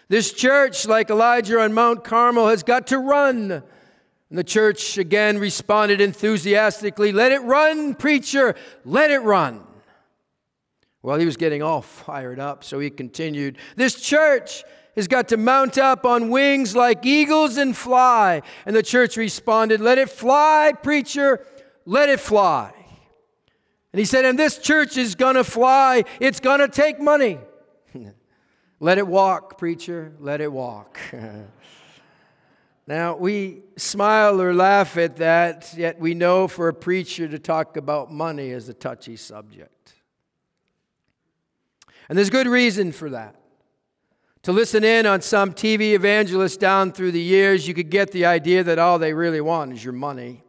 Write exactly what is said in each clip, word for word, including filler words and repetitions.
This church, like Elijah on Mount Carmel, has got to run. And the church again responded enthusiastically, "Let it run, preacher, let it run." Well, he was getting all fired up, so he continued, "This church has got to mount up on wings like eagles and fly." And the church responded, "Let it fly, preacher, let it fly." And he said, "And this church is going to fly. It's going to take money." "Let it walk, preacher, let it walk." Now, we smile or laugh at that, yet we know for a preacher to talk about money is a touchy subject. And there's good reason for that. To listen in on some T V evangelists down through the years, you could get the idea that all they really want is your money.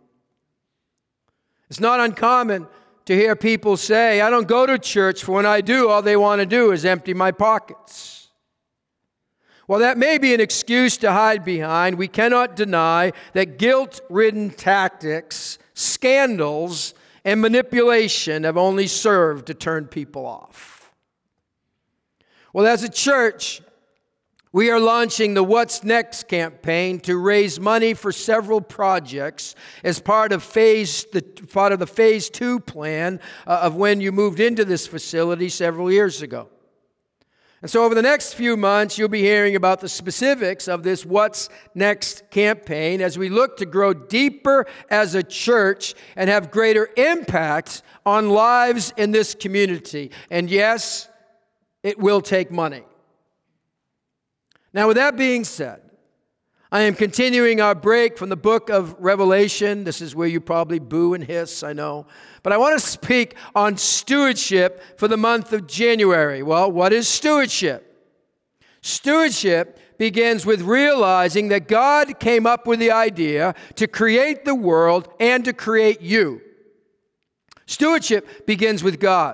It's not uncommon to hear people say, "I don't go to church, for when I do, all they want to do is empty my pockets." While that may be an excuse to hide behind, we cannot deny that guilt-ridden tactics, scandals, and manipulation have only served to turn people off. Well, as a church, we are launching the What's Next campaign to raise money for several projects as part of phase the part of the phase two plan uh, of when you moved into this facility several years ago. And so over the next few months, you'll be hearing about the specifics of this What's Next campaign as we look to grow deeper as a church and have greater impact on lives in this community. And yes, it will take money. Now, with that being said, I am continuing our break from the book of Revelation. This is where you probably boo and hiss, I know. But I want to speak on stewardship for the month of January. Well, what is stewardship? Stewardship begins with realizing that God came up with the idea to create the world and to create you. Stewardship begins with God.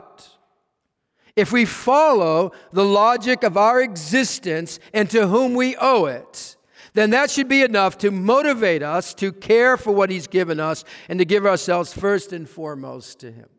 If we follow the logic of our existence and to whom we owe it, then that should be enough to motivate us to care for what He's given us and to give ourselves first and foremost to Him.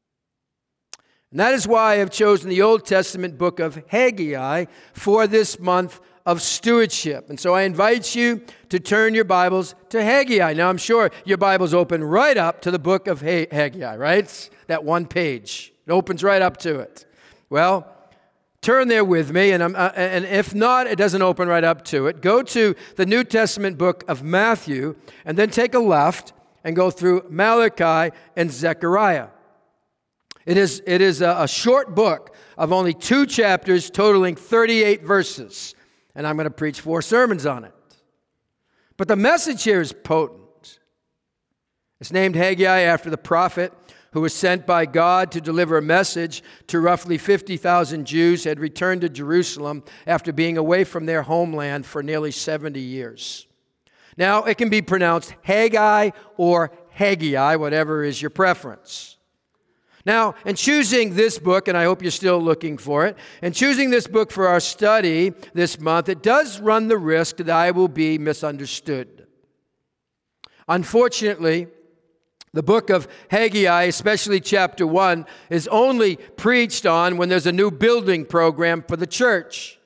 And that is why I have chosen the Old Testament book of Haggai for this month of stewardship. And so I invite you to turn your Bibles to Haggai. Now, I'm sure your Bible's open right up to the book of Haggai, right? That one page. It opens right up to it. Well, turn there with me, and, I'm, uh, and if not, it doesn't open right up to it. Go to the New Testament book of Matthew, and then take a left and go through Malachi and Zechariah. It is, it is a, a short book of only two chapters totaling thirty-eight verses, and I'm going to preach four sermons on it. But the message here is potent. It's named Haggai after the prophet who was sent by God to deliver a message to roughly fifty thousand Jews who had returned to Jerusalem after being away from their homeland for nearly seventy years. Now, it can be pronounced Haggai or Haggai, whatever is your preference. Now, in choosing this book, and I hope you're still looking for it, in choosing this book for our study this month, it does run the risk that I will be misunderstood. Unfortunately, the book of Haggai, especially chapter one, is only preached on when there's a new building program for the church.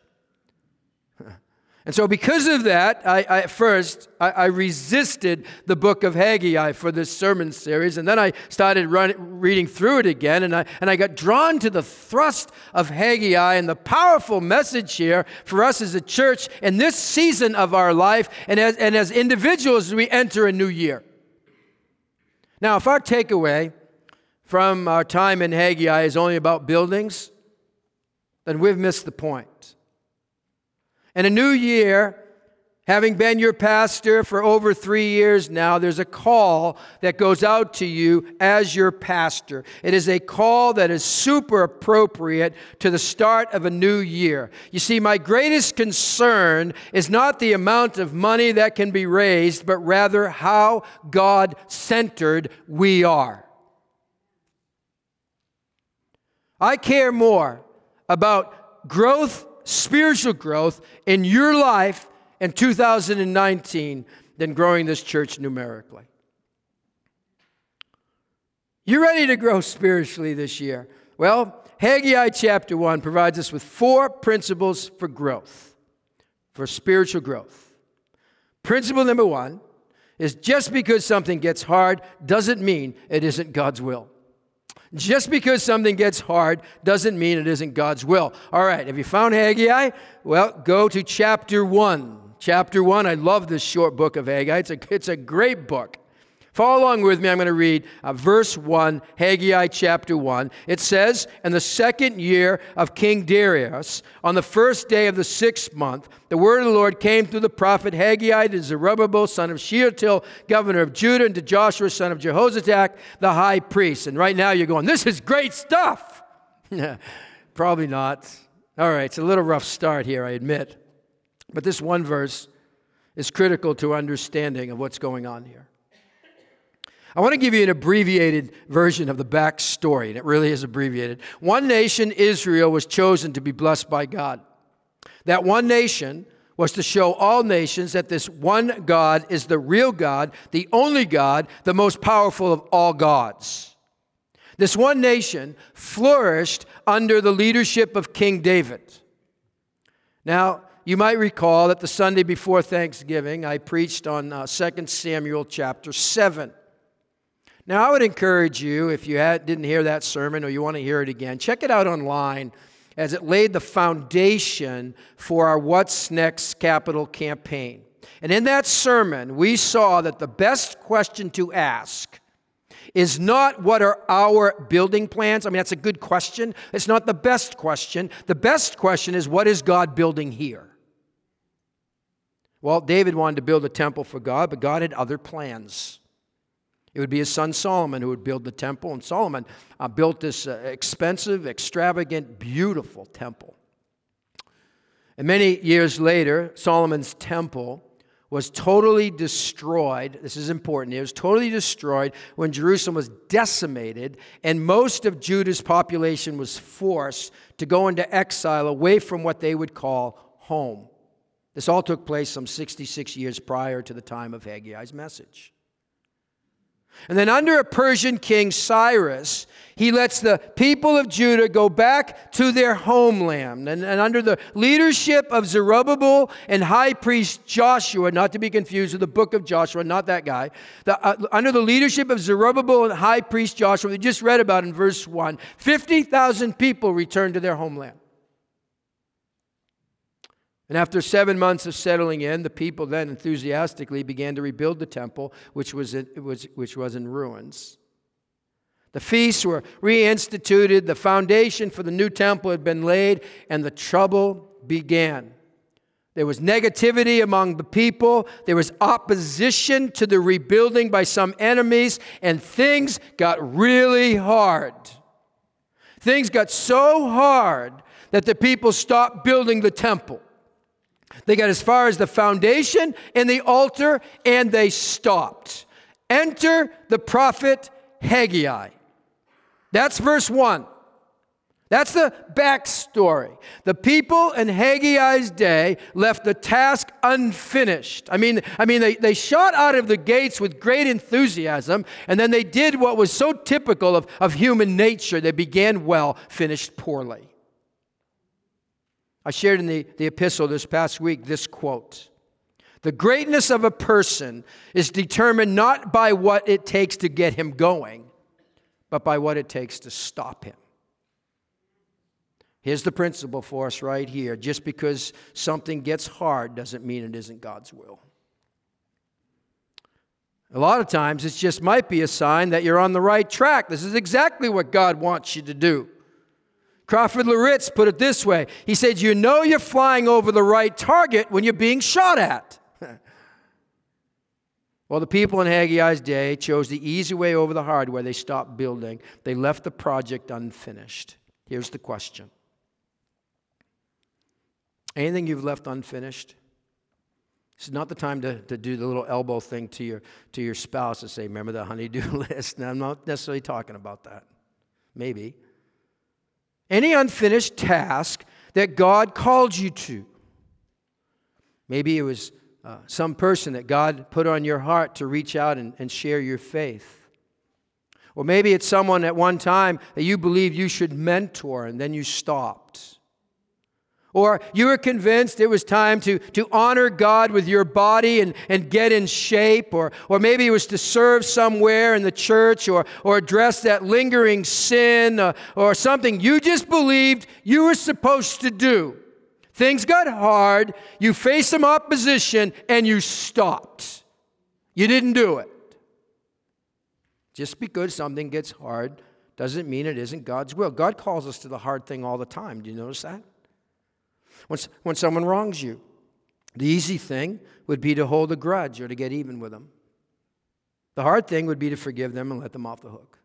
And so because of that, I, I at first, I, I resisted the book of Haggai for this sermon series, and then I started run, reading through it again, and I, and I got drawn to the thrust of Haggai and the powerful message here for us as a church in this season of our life and as, and as individuals as we enter a new year. Now, if our takeaway from our time in Haggai is only about buildings, then we've missed the point. In a new year, having been your pastor for over three years now, there's a call that goes out to you as your pastor. It is a call that is super appropriate to the start of a new year. You see, my greatest concern is not the amount of money that can be raised, but rather how God-centered we are. I care more about growth, spiritual growth in your life in two thousand nineteen than growing this church numerically. You ready to grow spiritually this year? Well, Haggai chapter one provides us with four principles for growth. for spiritual growth. Principle number one is just because something gets hard doesn't mean it isn't God's will. Just because something gets hard doesn't mean it isn't God's will. All right, have you found Haggai? Well, go to chapter one. Chapter one, I love this short book of Haggai. It's a, it's a great book. Follow along with me. I'm going to read uh, verse one, Haggai chapter one. It says, "In the second year of King Darius, on the first day of the sixth month, the word of the Lord came through the prophet Haggai to Zerubbabel, son of Shealtiel, governor of Judah, and to Joshua, son of Jehozadak, the high priest." And right now you're going, this is great stuff. Probably not. All right, it's a little rough start here, I admit. But this one verse is critical to understanding of what's going on here. I want to give you an abbreviated version of the backstory, and it really is abbreviated. One nation, Israel, was chosen to be blessed by God. That one nation was to show all nations that this one God is the real God, the only God, the most powerful of all gods. This one nation flourished under the leadership of King David. Now, you might recall that the Sunday before Thanksgiving, I preached on uh, Second Samuel chapter seven. Now, I would encourage you, if you had, didn't hear that sermon or you want to hear it again, check it out online as it laid the foundation for our What's Next capital campaign. And in that sermon, we saw that the best question to ask is not what are our building plans. I mean, that's a good question. It's not the best question. The best question is, what is God building here? Well, David wanted to build a temple for God, but God had other plans. It would be his son Solomon who would build the temple, and Solomon uh, built this uh, expensive, extravagant, beautiful temple. And many years later, Solomon's temple was totally destroyed. This is important. It was totally destroyed when Jerusalem was decimated, and most of Judah's population was forced to go into exile away from what they would call home. This all took place some sixty-six years prior to the time of Haggai's message. And then under a Persian king, Cyrus, he lets the people of Judah go back to their homeland. And, and under the leadership of Zerubbabel and high priest Joshua, not to be confused with the book of Joshua, not that guy. The, uh, under the leadership of Zerubbabel and high priest Joshua, we just read about in verse one, fifty thousand people returned to their homeland. And after seven months of settling in, the people then enthusiastically began to rebuild the temple, which was in, was, which was in ruins. The feasts were reinstituted, the foundation for the new temple had been laid, and the trouble began. There was negativity among the people, there was opposition to the rebuilding by some enemies, and things got really hard. Things got so hard that the people stopped building the temple. They got as far as the foundation and the altar, and they stopped. Enter the prophet Haggai. That's verse one. That's the backstory. The people in Haggai's day left the task unfinished. I mean, I mean, they, they shot out of the gates with great enthusiasm, and then they did what was so typical of, of human nature. They began well, finished poorly. I shared in the, the epistle this past week this quote. The greatness of a person is determined not by what it takes to get him going, but by what it takes to stop him. Here's the principle for us right here. Just because something gets hard doesn't mean it isn't God's will. A lot of times it just might be a sign that you're on the right track. This is exactly what God wants you to do. Crawford Loritz put it this way. He said, you know you're flying over the right target when you're being shot at. Well, the people in Haggai's day chose the easy way over the hard way. They stopped building. They left the project unfinished. Here's the question. Anything you've left unfinished? This is not the time to, to do the little elbow thing to your, to your spouse and say, remember the honey-do list? Now, I'm not necessarily talking about that. Maybe. Any unfinished task that God called you to. Maybe it was uh, some person that God put on your heart to reach out and, and share your faith. Or maybe it's someone at one time that you believed you should mentor and then you stopped. Or you were convinced it was time to, to honor God with your body and, and get in shape. Or, or maybe it was to serve somewhere in the church or, or address that lingering sin uh, or something you just believed you were supposed to do. Things got hard, you faced some opposition, and you stopped. You didn't do it. Just because something gets hard doesn't mean it isn't God's will. God calls us to the hard thing all the time. Do you notice that? When, when someone wrongs you, the easy thing would be to hold a grudge or to get even with them. The hard thing would be to forgive them and let them off the hook.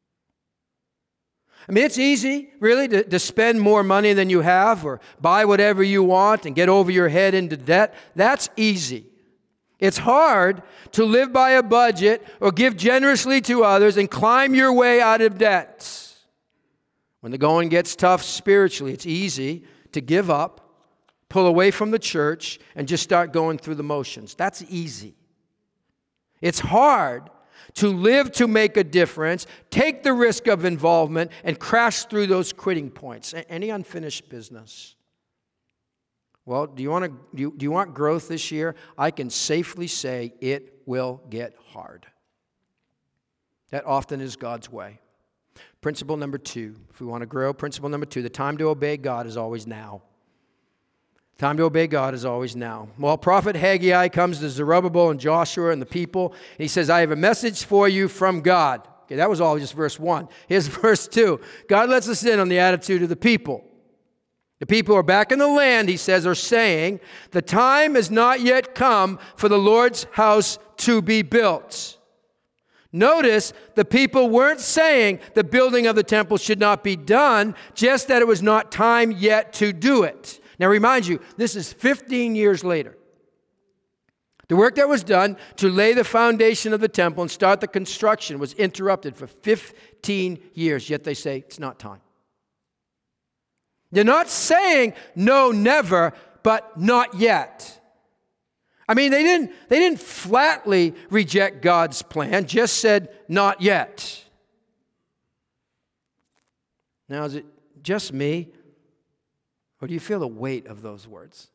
I mean, it's easy, really, to, to spend more money than you have or buy whatever you want and get over your head into debt. That's easy. It's hard to live by a budget or give generously to others and climb your way out of debt. When the going gets tough spiritually, it's easy to give up, pull away from the church, and just start going through the motions. That's easy. It's hard to live to make a difference, take the risk of involvement, and crash through those quitting points. Any unfinished business? Well, do you want to do you, do you want growth this year? I can safely say it will get hard. That often is God's way. Principle number two, if we want to grow, principle number two, the time to obey God is always now. Time to obey God is always now. Well, prophet Haggai comes to Zerubbabel and Joshua and the people, and he says, I have a message for you from God. Okay, that was all just verse one. Here's verse two. God lets us in on the attitude of the people. The people who are back in the land, he says, are saying, the time has not yet come for the Lord's house to be built. Notice the people weren't saying the building of the temple should not be done, just that it was not time yet to do it. Now, remind you, this is fifteen years later. The work that was done to lay the foundation of the temple and start the construction was interrupted for fifteen years, yet they say it's not time. They're not saying no, never, but not yet. I mean, they didn't, they didn't flatly reject God's plan, just said not yet. Now, is it just me? Or do you feel the weight of those words?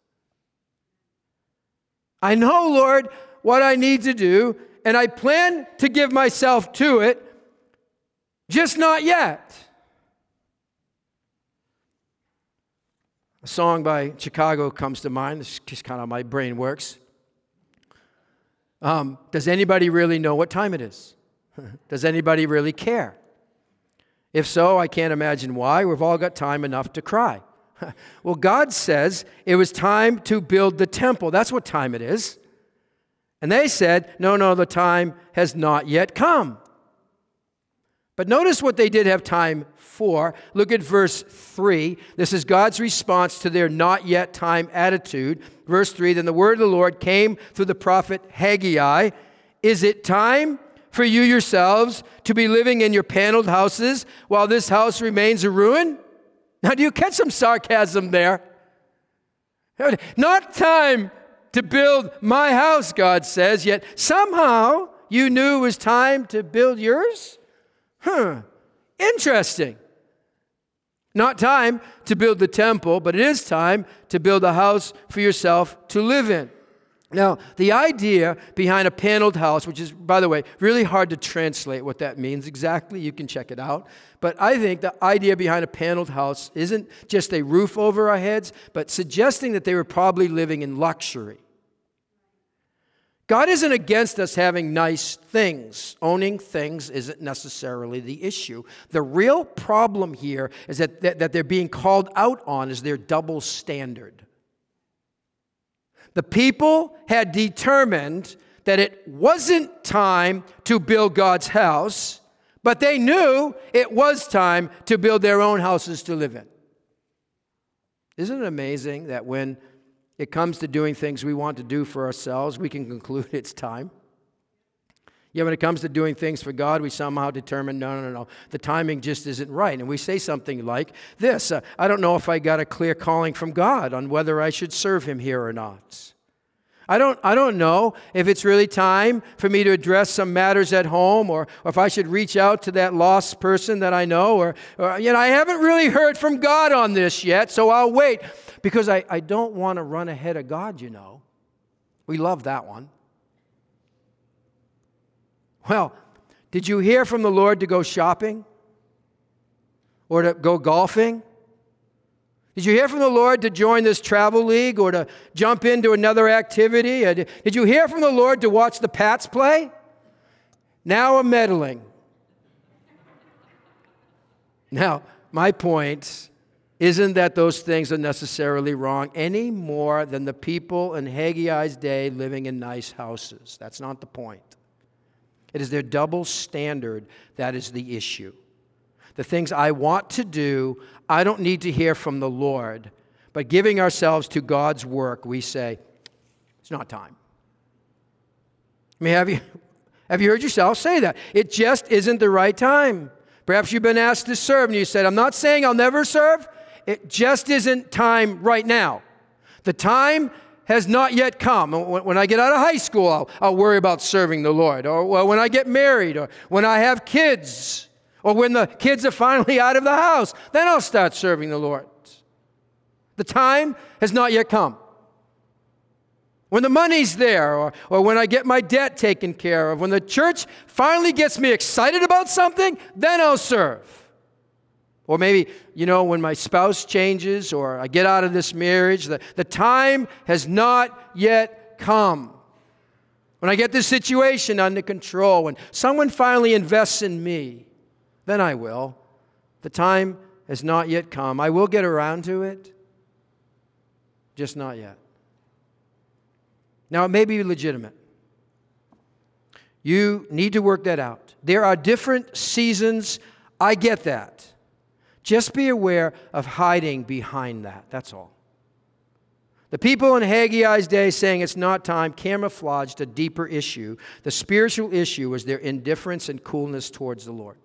I know, Lord, what I need to do, and I plan to give myself to it, just not yet. A song by Chicago comes to mind. This is just kind of how my brain works. Um, does anybody really know what time it is? Does anybody really care? If so, I can't imagine why. We've all got time enough to cry. Well, God says it was time to build the temple. That's what time it is. And they said, no, no, the time has not yet come. But notice what they did have time for. Look at verse three. This is God's response to their not yet time attitude. Verse three, then the word of the Lord came through the prophet Haggai. Is it time for you yourselves to be living in your paneled houses while this house remains a ruin? Now, do you catch some sarcasm there? Not time to build my house, God says, yet somehow you knew it was time to build yours? Huh, interesting. Not time to build the temple, but it is time to build a house for yourself to live in. Now, the idea behind a paneled house, which is, by the way, really hard to translate what that means exactly. You can check it out. But I think the idea behind a paneled house isn't just a roof over our heads, but suggesting that they were probably living in luxury. God isn't against us having nice things. Owning things isn't necessarily the issue. The real problem here is that, that, that they're being called out on is their double standard. The people had determined that it wasn't time to build God's house, but they knew it was time to build their own houses to live in. Isn't it amazing that when it comes to doing things we want to do for ourselves, we can conclude it's time? Yet when it comes to doing things for God, we somehow determine, no, no, no, the timing just isn't right. And we say something like this, uh, I don't know if I got a clear calling from God on whether I should serve him here or not. I don't, I don't know if it's really time for me to address some matters at home, or, or if I should reach out to that lost person that I know, or, or you know, I haven't really heard from God on this yet, so I'll wait, because I, I don't want to run ahead of God, you know. We love that one. Well, did you hear from the Lord to go shopping? Or to go golfing? Did you hear from the Lord to join this travel league or to jump into another activity? Did you hear from the Lord to watch the Pats play? Now I'm meddling. Now, my point isn't that those things are necessarily wrong any more than the people in Haggai's day living in nice houses. That's not the point. It is their double standard that is the issue. The things I want to do, I don't need to hear from the Lord. But giving ourselves to God's work, we say, it's not time. I mean, have you, have you heard yourself say that? It just isn't the right time. Perhaps you've been asked to serve, and you said, I'm not saying I'll never serve. It just isn't time right now. The time has not yet come. When I get out of high school, I'll, I'll worry about serving the Lord. Or when I get married, or when I have kids. Or when the kids are finally out of the house, then I'll start serving the Lord. The time has not yet come. When the money's there, or, or when I get my debt taken care of, when the church finally gets me excited about something, then I'll serve. Or maybe, you know, when my spouse changes, or I get out of this marriage, the, the time has not yet come. When I get this situation under control, when someone finally invests in me, then I will. The time has not yet come. I will get around to it, just not yet. Now, it may be legitimate. You need to work that out. There are different seasons. I get that. Just be aware of hiding behind that. That's all. The people in Haggai's day saying it's not time camouflaged a deeper issue. The spiritual issue was their indifference and coolness towards the Lord.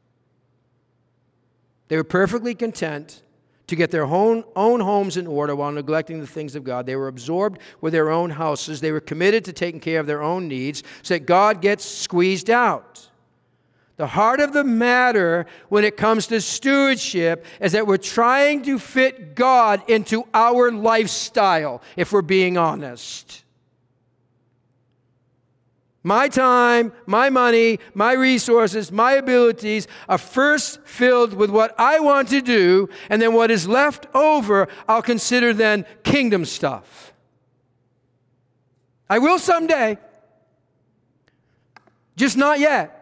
They were perfectly content to get their own, own homes in order while neglecting the things of God. They were absorbed with their own houses. They were committed to taking care of their own needs so that God gets squeezed out. The heart of the matter when it comes to stewardship is that we're trying to fit God into our lifestyle, if we're being honest. My time, my money, my resources, my abilities are first filled with what I want to do, and then what is left over, I'll consider then kingdom stuff. I will someday, just not yet.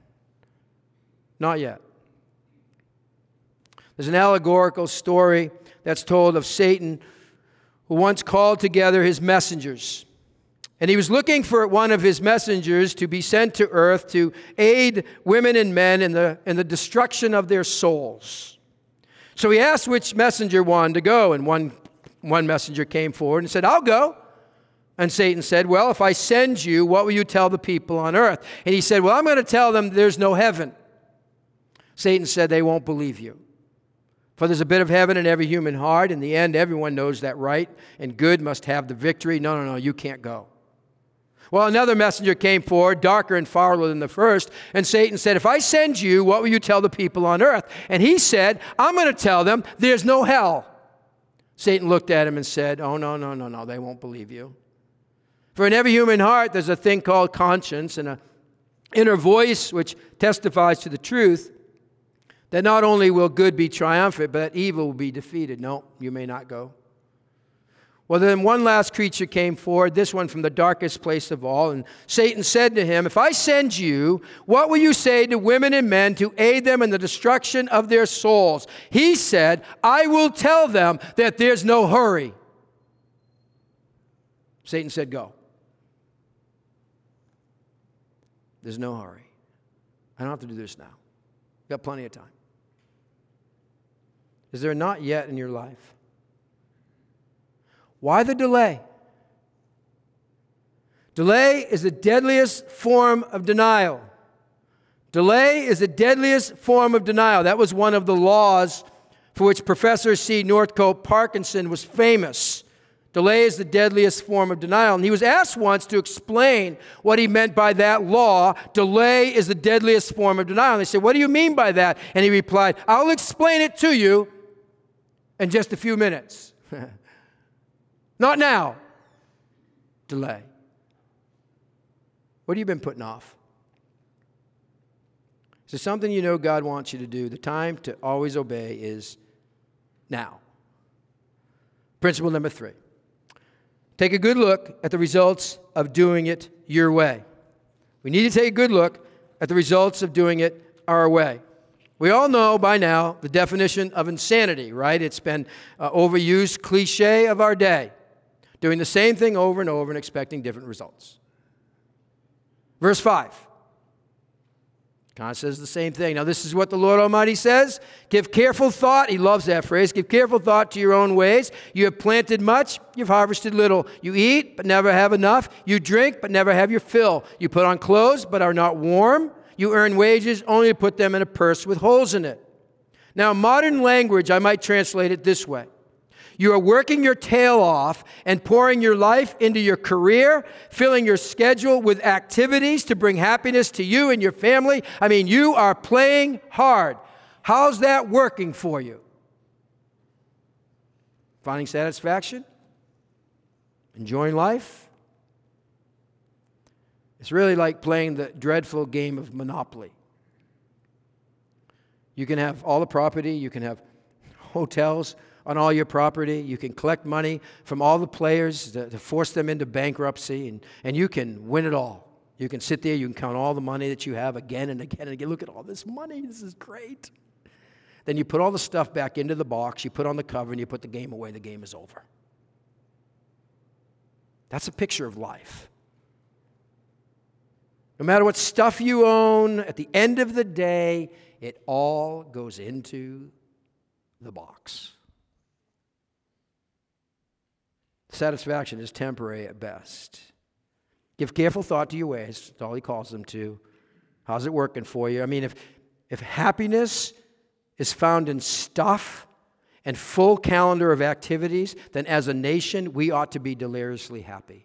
Not yet. There's an allegorical story that's told of Satan, who once called together his messengers. And he was looking for one of his messengers to be sent to earth to aid women and men in the, in the destruction of their souls. So he asked which messenger wanted to go, and one, one messenger came forward and said, I'll go. And Satan said, well, if I send you, what will you tell the people on earth? And he said, well, I'm going to tell them there's no heaven. Satan said, they won't believe you. For there's a bit of heaven in every human heart. In the end, everyone knows that right and good must have the victory. No, no, no, you can't go. Well, another messenger came forward, darker and fouler than the first, and Satan said, if I send you, what will you tell the people on earth? And he said, I'm going to tell them there's no hell. Satan looked at him and said, oh, no, no, no, no, they won't believe you. For in every human heart, there's a thing called conscience and an inner voice which testifies to the truth that not only will good be triumphant, but that evil will be defeated. No, you may not go. Well, then one last creature came forward, this one from the darkest place of all, and Satan said to him, if I send you, what will you say to women and men to aid them in the destruction of their souls? He said, I will tell them that there's no hurry. Satan said, go. There's no hurry. I don't have to do this now. I've got plenty of time. Is there not yet in your life? Why the delay? Delay is the deadliest form of denial. Delay is the deadliest form of denial. That was one of the laws for which Professor C. Northcote Parkinson was famous Delay is the deadliest form of denial. And he was asked once to explain what he meant by that law. Delay is the deadliest form of denial. And they said, what do you mean by that? And he replied, I'll explain it to you in just a few minutes. Not now. Delay. What have you been putting off? Is there something you know God wants you to do? The time to always obey is now. Principle number three. Take a good look at the results of doing it your way. We need to take a good look at the results of doing it our way. We all know by now the definition of insanity, right? It's been uh, overused cliche of our day. Doing the same thing over and over and expecting different results. Verse five. Kind of says the same thing. Now, this is what the Lord Almighty says. Give careful thought. He loves that phrase. Give careful thought to your own ways. You have planted much, you've harvested little. You eat, but never have enough. You drink, but never have your fill. You put on clothes, but are not warm. You earn wages, only to put them in a purse with holes in it. Now, modern language, I might translate it this way. You are working your tail off and pouring your life into your career, filling your schedule with activities to bring happiness to you and your family. I mean, you are playing hard. How's that working for you? Finding satisfaction? Enjoying life? It's really like playing the dreadful game of Monopoly. You can have all the property, you can have hotels on all your property. You can collect money from all the players to, to force them into bankruptcy, and, and you can win it all. You can sit there, you can count all the money that you have again and again and again. Look at all this money. This is great. Then you put all the stuff back into the box, you put on the cover, and you put the game away. The game is over. That's a picture of life. No matter what stuff you own, at the end of the day, it all goes into the box. Satisfaction is temporary at best. Give careful thought to your ways. That's all he calls them to. How's it working for you? I mean, if, if happiness is found in stuff and full calendar of activities, then as a nation, we ought to be deliriously happy.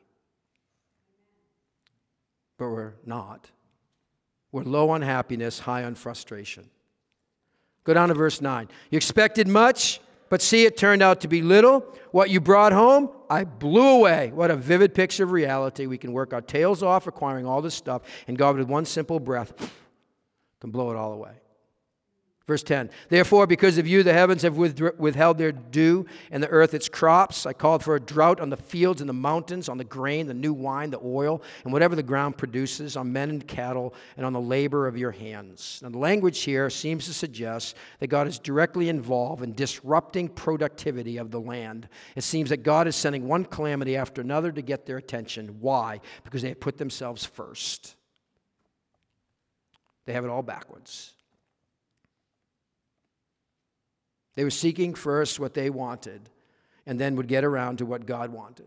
But we're not. We're low on happiness, high on frustration. Go down to verse nine. You expected much, but see, it turned out to be little. What you brought home, I blew away. What a vivid picture of reality. We can work our tails off acquiring all this stuff, and God, with one simple breath, can blow it all away. Verse ten, therefore, because of you, the heavens have withheld their dew, and the earth its crops. I called for a drought on the fields and the mountains, on the grain, the new wine, the oil, and whatever the ground produces, on men and cattle, and on the labor of your hands. Now, the language here seems to suggest that God is directly involved in disrupting productivity of the land. It seems that God is sending one calamity after another to get their attention. Why? Because they have put themselves first. They have it all backwards. They were seeking first what they wanted and then would get around to what God wanted.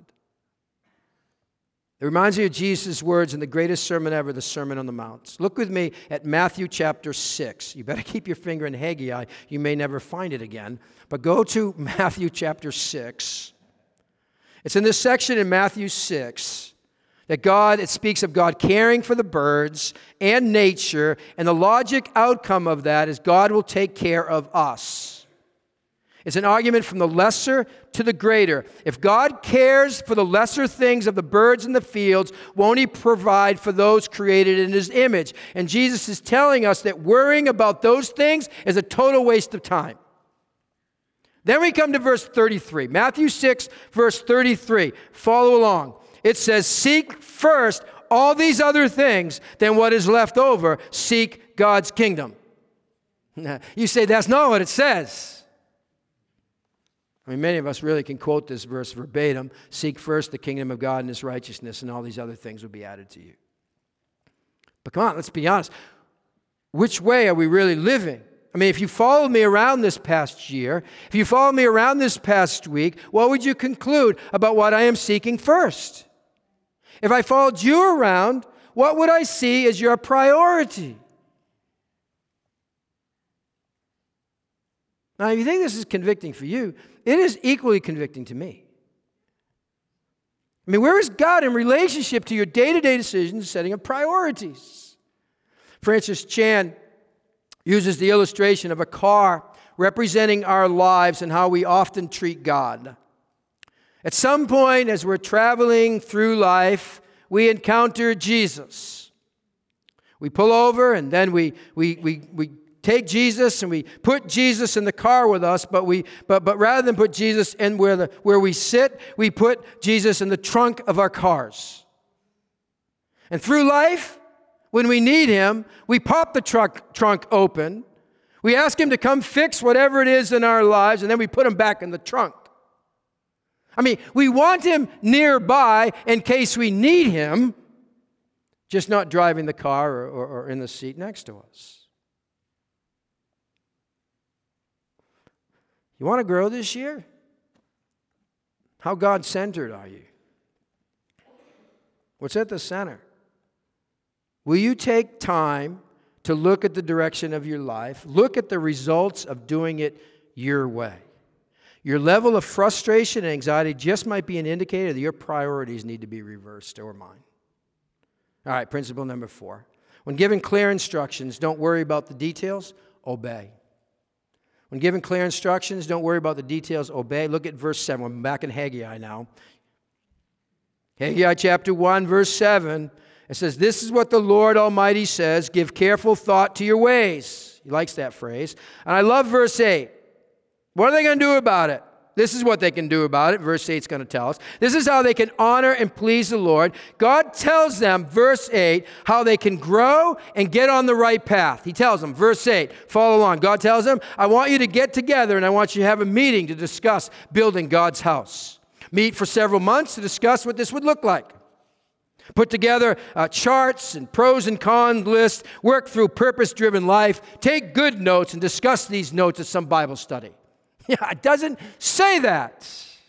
It reminds me of Jesus' words in the greatest sermon ever, the Sermon on the Mount. Look with me at Matthew chapter six. You better keep your finger in Haggai. You may never find it again. But go to Matthew chapter six. It's in this section in Matthew six that God, it speaks of God caring for the birds and nature, and the logic outcome of that is God will take care of us. It's an argument from the lesser to the greater. If God cares for the lesser things of the birds in the fields, won't He provide for those created in His image? And Jesus is telling us that worrying about those things is a total waste of time. Then we come to verse thirty-three. Matthew six, verse thirty-three. Follow along. It says, seek first all these other things, then what is left over, seek God's kingdom. You say, that's not what it says. I mean, many of us really can quote this verse verbatim. Seek first the kingdom of God and His righteousness, and all these other things will be added to you. But come on, let's be honest. Which way are we really living? I mean, if you followed me around this past year, if you followed me around this past week, what would you conclude about what I am seeking first? If I followed you around, what would I see as your priority? Now, if you think this is convicting for you, it is equally convicting to me. I mean, where is God in relationship to your day-to-day decisions, setting of priorities? Francis Chan uses the illustration of a car representing our lives and how we often treat God. At some point, as we're traveling through life, we encounter Jesus. We pull over, and then we we we we take Jesus and we put Jesus in the car with us, but we but but rather than put Jesus in where the where we sit, we put Jesus in the trunk of our cars. And through life, when we need him, we pop the truck trunk open. We ask him to come fix whatever it is in our lives, and then we put him back in the trunk. I mean, we want him nearby in case we need him, just not driving the car or, or, or in the seat next to us. You want to grow this year? How God-centered are you? What's at the center? Will you take time to look at the direction of your life, look at the results of doing it your way? Your level of frustration and anxiety just might be an indicator that your priorities need to be reversed, or mine. All right, principle number four. When given clear instructions, don't worry about the details, obey. When given clear instructions, don't worry about the details, obey. Look at verse seven. I'm back in Haggai now. Haggai chapter one, verse seven. It says, "This is what the Lord Almighty says, give careful thought to your ways." He likes that phrase. And I love verse eight. What are they going to do about it? This is what they can do about it. Verse eight is going to tell us. This is how they can honor and please the Lord. God tells them, verse eight, how they can grow and get on the right path. He tells them, verse eight, follow along. God tells them, I want you to get together and I want you to have a meeting to discuss building God's house. Meet for several months to discuss what this would look like. Put together uh, charts and pros and cons lists. Work through purpose-driven life. Take good notes and discuss these notes at some Bible study. Yeah, it doesn't say that.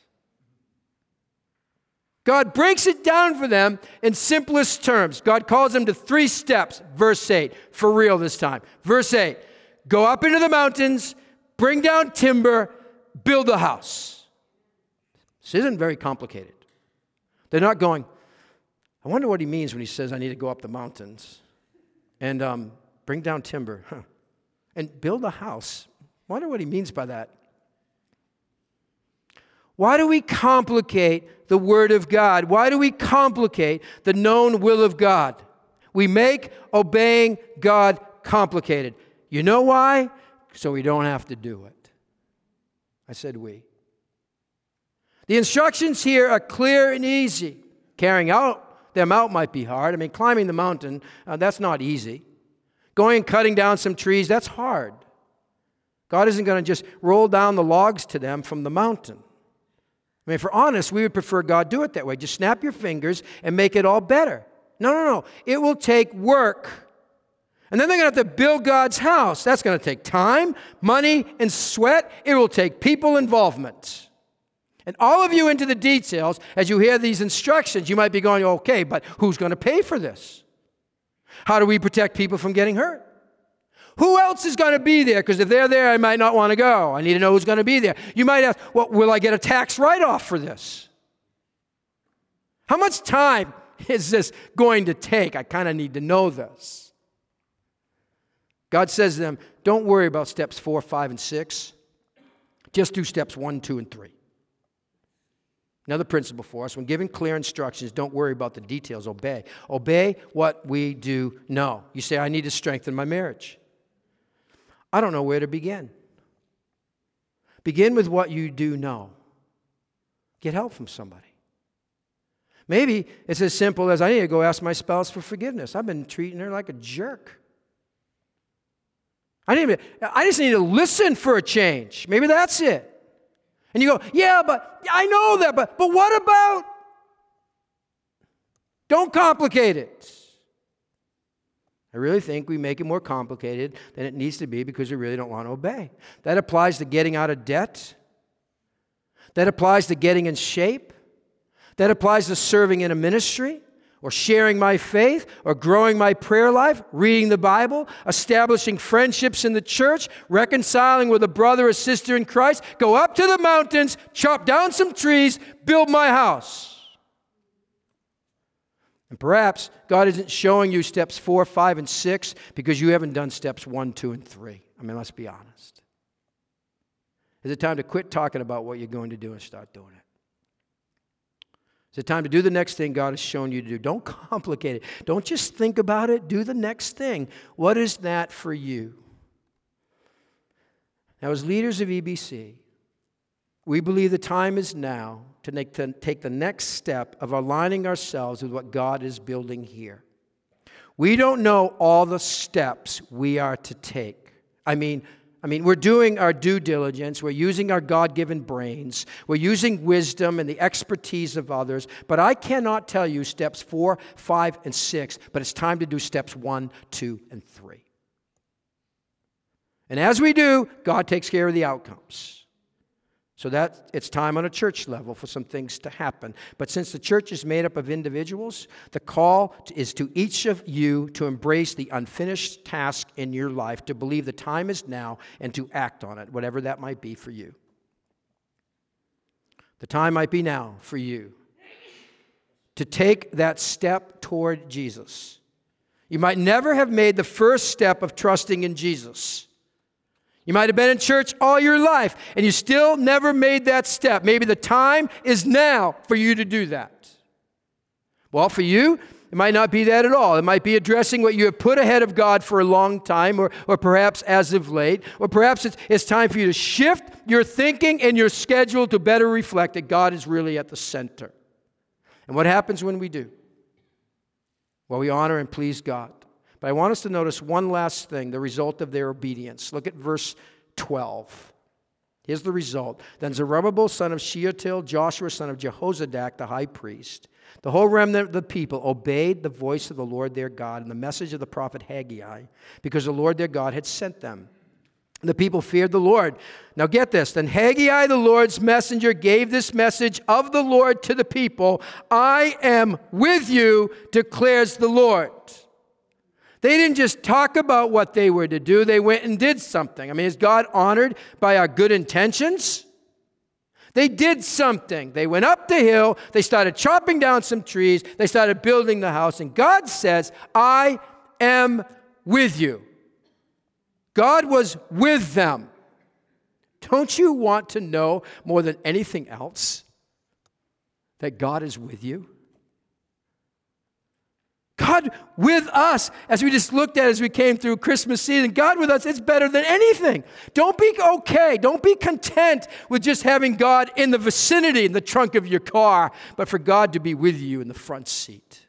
God breaks it down for them in simplest terms. God calls them to three steps. Verse eight, for real this time. Verse eight, go up into the mountains, bring down timber, build a house. This isn't very complicated. They're not going, I wonder what he means when he says I need to go up the mountains and um, bring down timber huh. and build a house. I wonder what he means by that. Why do we complicate the Word of God? Why do we complicate the known will of God? We make obeying God complicated. You know why? So we don't have to do it. I said we. The instructions here are clear and easy. Carrying out them out might be hard. I mean, climbing the mountain, uh, that's not easy. Going and cutting down some trees, that's hard. God isn't going to just roll down the logs to them from the mountain. I mean, if we're honest, we would prefer God do it that way. Just snap your fingers and make it all better. No, no, no. It will take work. And then they're going to have to build God's house. That's going to take time, money, and sweat. It will take people involvement. And all of you into the details, as you hear these instructions, you might be going, okay, but who's going to pay for this? How do we protect people from getting hurt? Who else is going to be there? Because if they're there, I might not want to go. I need to know who's going to be there. You might ask, well, will I get a tax write-off for this? How much time is this going to take? I kind of need to know this. God says to them, don't worry about steps four, five, and six. Just do steps one, two, and three. Another principle for us, when giving clear instructions, don't worry about the details. Obey. Obey what we do know. You say, I need to strengthen my marriage. I don't know where to begin. Begin with what you do know. Get help from somebody. Maybe it's as simple as I need to go ask my spouse for forgiveness. I've been treating her like a jerk. I, need to, I just need to listen for a change. Maybe that's it. And you go, yeah, but I know that, but, but what about? Don't complicate it. I really think we make it more complicated than it needs to be because we really don't want to obey. That applies to getting out of debt. That applies to getting in shape. That applies to serving in a ministry or sharing my faith or growing my prayer life, reading the Bible, establishing friendships in the church, reconciling with a brother or sister in Christ, go up to the mountains, chop down some trees, build my house. And perhaps God isn't showing you steps four, five, and six because you haven't done steps one, two, and three. I mean, let's be honest. Is it time to quit talking about what you're going to do and start doing it? Is it time to do the next thing God has shown you to do? Don't complicate it. Don't just think about it. Do the next thing. What is that for you? Now, as leaders of E B C, we believe the time is now to make the, take the next step of aligning ourselves with what God is building here. We don't know all the steps we are to take. I mean, I mean, we're doing our due diligence. We're using our God-given brains. We're using wisdom and the expertise of others. But I cannot tell you steps four, five, and six, but it's time to do steps one, two, and three. And as we do, God takes care of the outcomes. So that it's time on a church level for some things to happen. But since the church is made up of individuals, the call is to each of you to embrace the unfinished task in your life, to believe the time is now, and to act on it, whatever that might be for you. The time might be now for you to take that step toward Jesus. You might never have made the first step of trusting in Jesus. You might have been in church all your life, and you still never made that step. Maybe the time is now for you to do that. Well, for you, it might not be that at all. It might be addressing what you have put ahead of God for a long time, or, or perhaps as of late, or perhaps it's, it's time for you to shift your thinking and your schedule to better reflect that God is really at the center. And what happens when we do? Well, we honor and please God. But I want us to notice one last thing, the result of their obedience. Look at verse twelve. Here's the result. Then Zerubbabel, son of Shealtiel, Joshua, son of Jehozadak, the high priest, the whole remnant of the people obeyed the voice of the Lord their God and the message of the prophet Haggai, because the Lord their God had sent them. The people feared the Lord. Now get this. Then Haggai, the Lord's messenger, gave this message of the Lord to the people. I am with you, declares the Lord. They didn't just talk about what they were to do. They went and did something. I mean, is God honored by our good intentions? They did something. They went up the hill. They started chopping down some trees. They started building the house. And God says, I am with you. God was with them. Don't you want to know more than anything else that God is with you? God with us, as we just looked at as we came through Christmas season, God with us, it's better than anything. Don't be okay. Don't be content with just having God in the vicinity, in the trunk of your car, but for God to be with you in the front seat.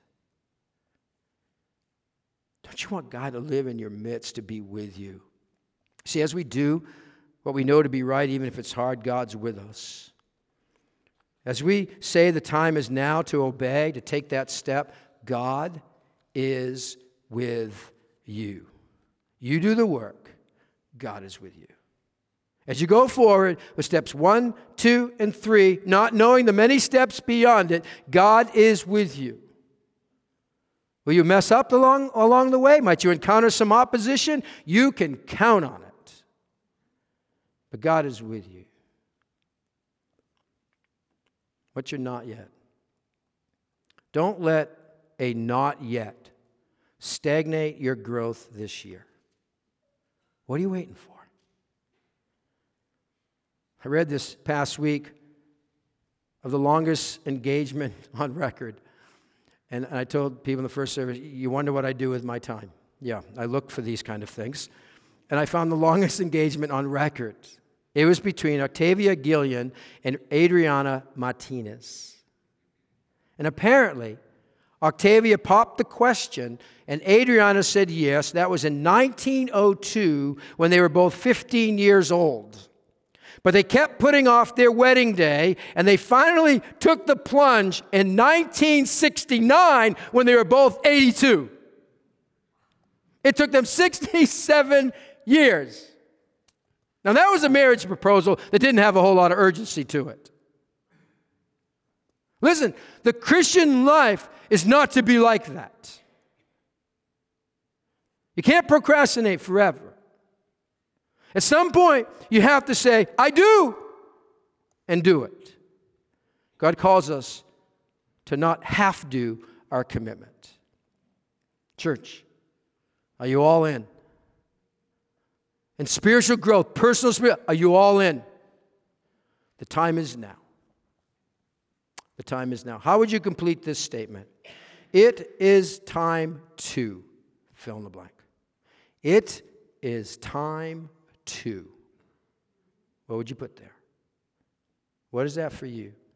Don't you want God to live in your midst, to be with you? See, as we do what we know to be right, even if it's hard, God's with us. As we say the time is now to obey, to take that step, God is with you. You do the work. God is with you. As you go forward with steps one, two, and three, not knowing the many steps beyond it, God is with you. Will you mess up along, along the way? Might you encounter some opposition? You can count on it. But God is with you. But you're not yet. Don't let a not yet stagnate your growth this year. What are you waiting for? I read this past week of the longest engagement on record. And I told people in the first service, you wonder what I do with my time. Yeah, I look for these kind of things. And I found the longest engagement on record. It was between Octavia Gillian and Adriana Martinez. And apparently, Octavia popped the question, and Adriana said yes. That was in nineteen oh two, when they were both fifteen years old. But they kept putting off their wedding day, and they finally took the plunge in nineteen sixty-nine, when they were both eighty-two. It took them sixty-seven years. Now, that was a marriage proposal that didn't have a whole lot of urgency to it. Listen, the Christian life is not to be like that. You can't procrastinate forever. At some point, you have to say, I do, and do it. God calls us to not half do, our commitment. Church, are you all in? And spiritual growth, personal spirit, are you all in? The time is now. The time is now. How would you complete this statement? It is time to fill in the blank. It is time to. What would you put there? What is that for you?